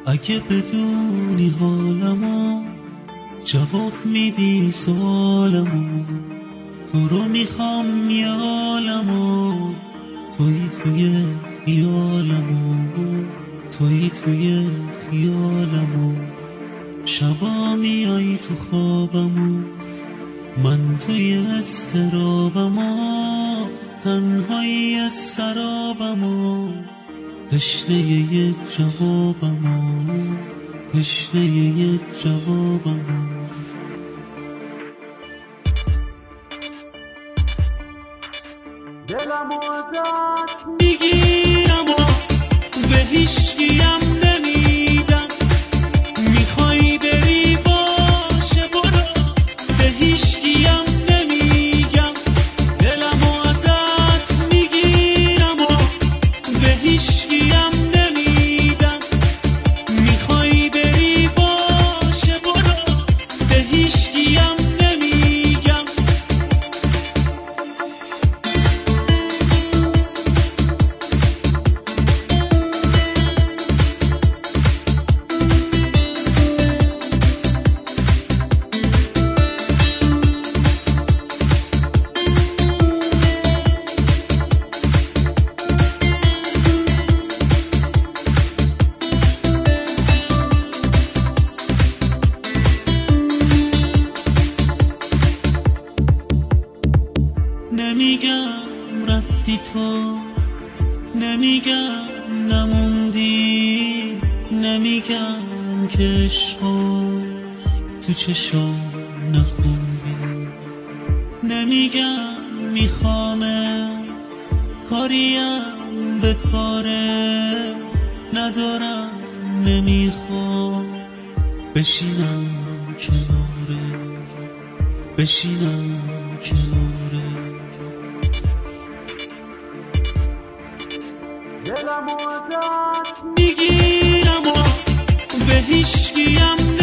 اگه بدونی حالمو جواب میدی سوالمو، تو رو میخوام یالمو، توی خیالمو، توی خیالمو. شبا میای تو خوابمو، من توی اضطرابمو، تنهایی از سرابمو، تشنه یه جوابمو، تشنه یه جوابمو. دلمو ازت میگیرم و به هیچکیم نمیدم، میخوای بری باشه برو، به هیچکیم نمیگم. دلمو ازت میگیرم و به هیچکیم نمیدم، میخوای بری باشه برو، به هیچکیم نمیگم. نمیگم رفتی تو، نمیگم نموندی، نمیگم که عشقو تو چشام نخوندی، نمیگم میخوامت کاریم به کارت ندارم، نمیخوام بشینم کنارت، بشینم کنارت. دلمو ازت میگیرم و به هیچکیم